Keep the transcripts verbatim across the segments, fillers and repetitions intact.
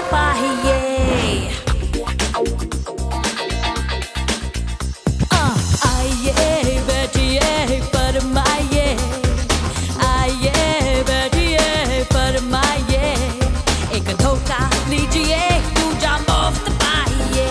पाइए। आइए बैठिए फरमाइए, आइए बैठिए फरमाइए, एक धोखा लीजिए दूजा मुफ्त पाइए।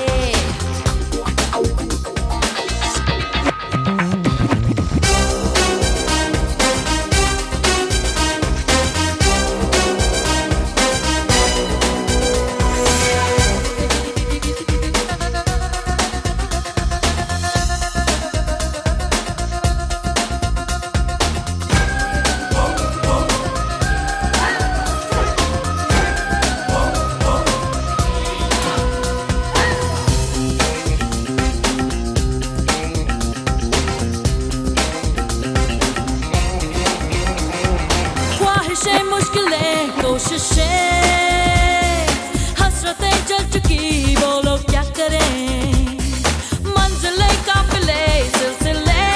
ख्वाहिशें मुश्किलें कोशिशें हसरतें चल चुकी, बोलो क्या करें। मंजिलें काफिले सिलसिले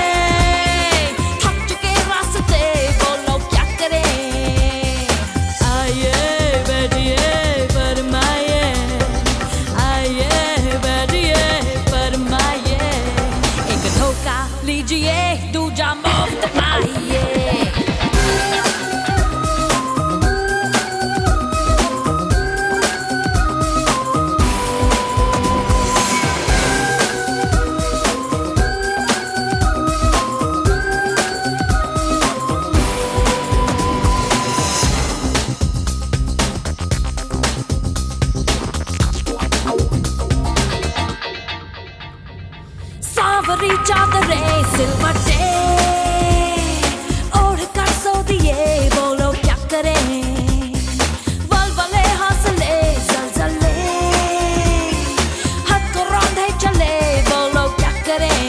थक चुके रास्ते, बोलो क्या करें। आइए बैठिए फरमाइए, आइए बैठिए फरमाइए, एक धोखा लीजिए दूजा मुफ्त पाइए। सावरी चादरें सिलवटे ओढ़ कर सो दिए, बोलो क्या करें। वलवले हौसले जलजले हाथ को रौंदे चले, बोलो क्या करें।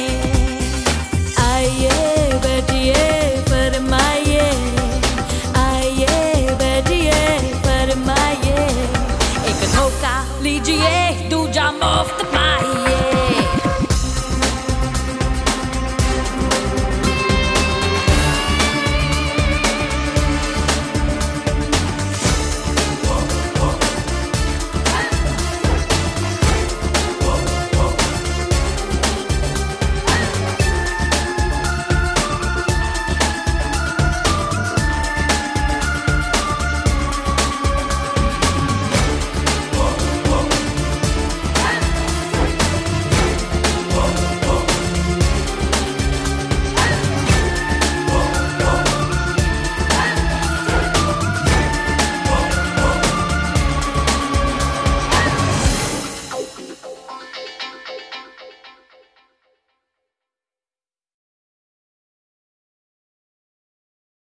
आइए बैठिए फरमाइए, आइए बैठिए फरमाइए, एक धोखा लीजिए दूजा मुफ्त पाइए।